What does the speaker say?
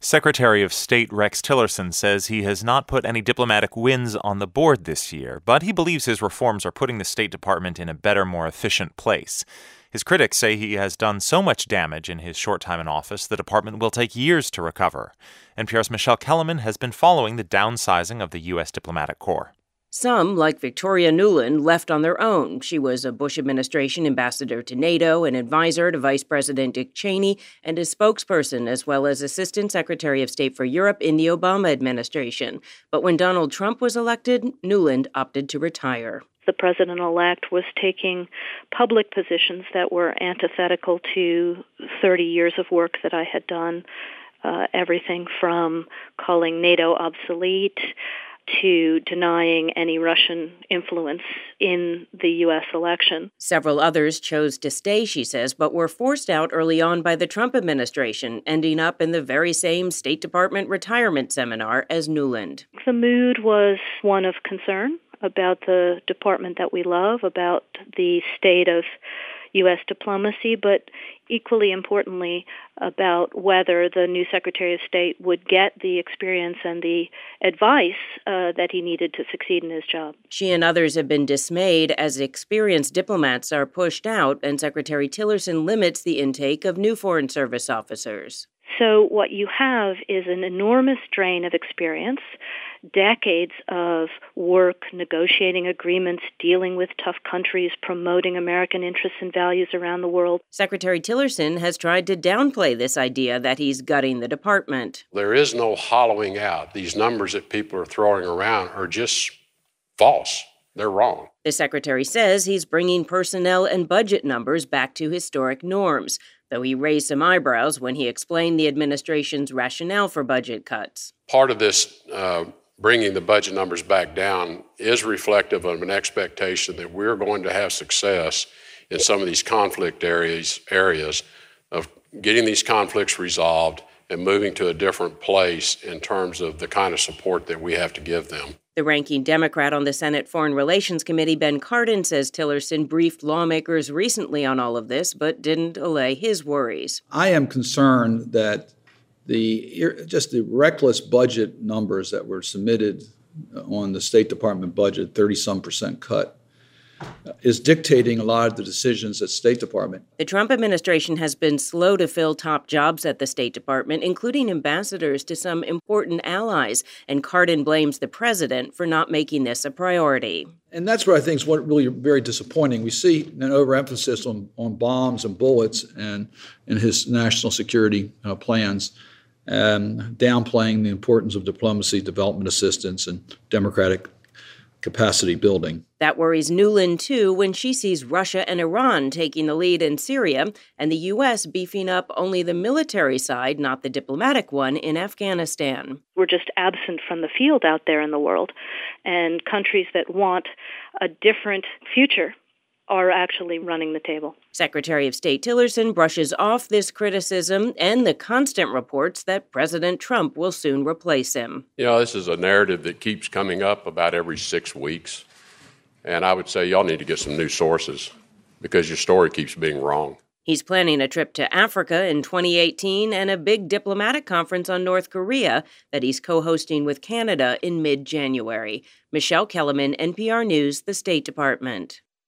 Secretary of State Rex Tillerson says he has not put any diplomatic wins on the board this year, but he believes his reforms are putting the State Department in a better, more efficient place. His critics say he has done so much damage in his short time in office, the department will take years to recover. NPR's Michelle Kellerman has been following the downsizing of the U.S. diplomatic corps. Some, like Victoria Nuland, left on their own. She was a Bush administration ambassador to NATO, an advisor to Vice President Dick Cheney, and a spokesperson, as well as Assistant Secretary of State for Europe in the Obama administration. But when Donald Trump was elected, Nuland opted to retire. The president-elect was taking public positions that were antithetical to 30 years of work that I had done, everything from calling NATO obsolete to denying any Russian influence in the U.S. election. Several others chose to stay, she says, but were forced out early on by the Trump administration, ending up in the very same State Department retirement seminar as Nuland. The mood was one of concern about the department that we love, about the state of U.S. diplomacy, but equally importantly, about whether the new Secretary of State would get the experience and the advice that he needed to succeed in his job. She and others have been dismayed as experienced diplomats are pushed out and Secretary Tillerson limits the intake of new Foreign Service officers. So what you have is an enormous drain of experience, decades of work, negotiating agreements, dealing with tough countries, promoting American interests and values around the world. Secretary Tillerson has tried to downplay this idea that he's gutting the department. There is no hollowing out. These numbers that people are throwing around are just false. They're wrong. The secretary says he's bringing personnel and budget numbers back to historic norms, though he raised some eyebrows when he explained the administration's rationale for budget cuts. Part of this bringing the budget numbers back down is reflective of an expectation that we're going to have success in some of these conflict areas of getting these conflicts resolved and moving to a different place in terms of the kind of support that we have to give them. The ranking Democrat on the Senate Foreign Relations Committee, Ben Cardin, says Tillerson briefed lawmakers recently on all of this, but didn't allay his worries. I am concerned that the reckless budget numbers that were submitted on the State Department budget, 30-some% cut, is dictating a lot of the decisions at State Department. The Trump administration has been slow to fill top jobs at the State Department, including ambassadors to some important allies, and Cardin blames the president for not making this a priority. And that's what I think is what really very disappointing. We see an overemphasis on bombs and bullets and in his national security plans, downplaying the importance of diplomacy, development assistance, and democratic capacity building. That worries Nuland, too, when she sees Russia and Iran taking the lead in Syria and the U.S. beefing up only the military side, not the diplomatic one, in Afghanistan. We're just absent from the field out there in the world, and countries that want a different future are actually running the table. Secretary of State Tillerson brushes off this criticism and the constant reports that President Trump will soon replace him. This is a narrative that keeps coming up about every 6 weeks. And I would say y'all need to get some new sources because your story keeps being wrong. He's planning a trip to Africa in 2018 and a big diplomatic conference on North Korea that he's co-hosting with Canada in mid-January. Michelle Kellerman, NPR News, the State Department.